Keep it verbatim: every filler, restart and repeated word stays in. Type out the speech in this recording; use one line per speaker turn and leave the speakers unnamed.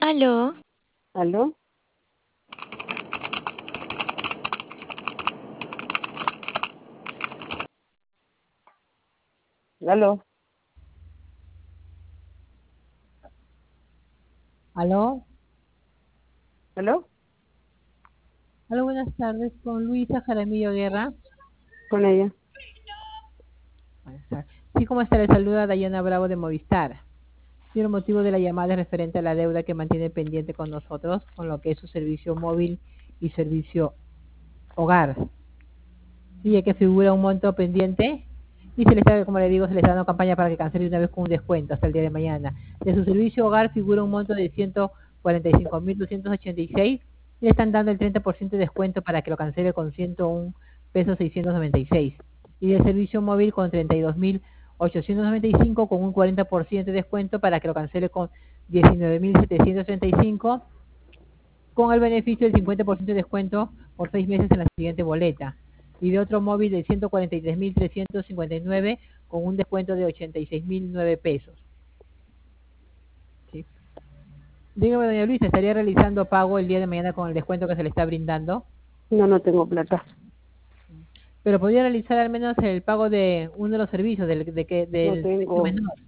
Aló,
¿Aló? ¿Aló?
Aló,
¿Aló?
aló, buenas tardes, con Luisa Jaramillo Guerra.
Con ella.
Buenas tardes. Sí, ¿cómo está? Le saluda Dayana Bravo de Movistar. Y el motivo de la llamada es referente a la deuda que mantiene pendiente con nosotros, con lo que es su servicio móvil y servicio hogar. Sí, ya que figura un monto pendiente y se le está, como le digo, se le está dando campaña para que cancele de una vez con un descuento hasta el día de mañana. De su servicio hogar figura un monto de ciento cuarenta y cinco mil doscientos ochenta y seis y le están dando el treinta por ciento de descuento para que lo cancele con ciento uno pesos seiscientos noventa y seis. Y del servicio móvil con treinta y dos mil ochocientos noventa y cinco con un cuarenta por ciento de descuento para que lo cancele con diecinueve mil setecientos treinta y cinco con el beneficio del cincuenta por ciento de descuento por seis meses en la siguiente boleta. Y de otro móvil de ciento cuarenta y tres mil trescientos cincuenta y nueve con un descuento de ochenta y seis mil nueve pesos. ¿Sí? Dígame, doña Luisa, ¿estaría realizando pago el día de mañana con el descuento que se le está brindando?
No, no tengo plata.
Pero podría realizar al menos el pago de uno de los servicios, del, de que,
No
del servicio
tengo,
menor.